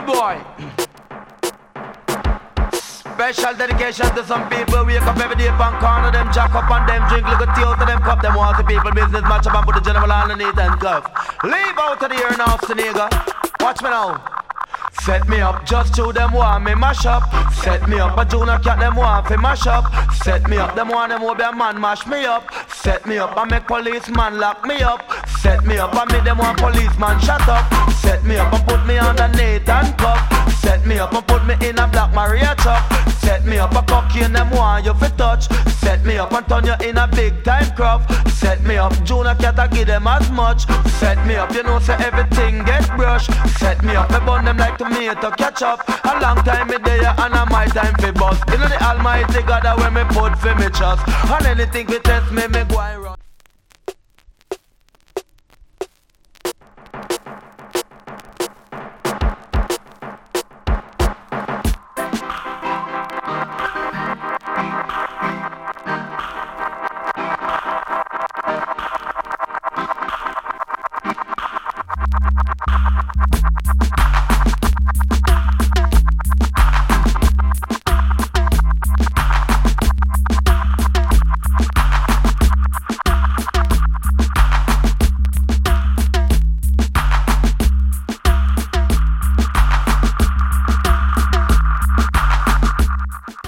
boy. Special dedication to some people. Wake up every day pan corner, them jack up and them drink little tea out of them cup. Them want the people business match up and put the general underneath and cuff. Leave out of the ear now, nigga. Watch me now. Set me up, just to them want me mash up. Set me up, a junior cat them want fi mash up. Set me up, them want them will be a man mash me up. Set me up, I make policeman lock me up. Set me up, I make them want policeman shut up. Set me up and put me underneath and cuff. Set me up and put me in a black Maria truck. Set me up a cocaine them want you fi touch. Set me up and turn you in a big time crop. Set me up, junior cat I give them as much. Set me up, you know say everything get brushed. Set me up, me burn them like tomato ketchup. A long time me there and a my time fi bust. You know the almighty God that when me put fi me trust. And anything fi test me go and run.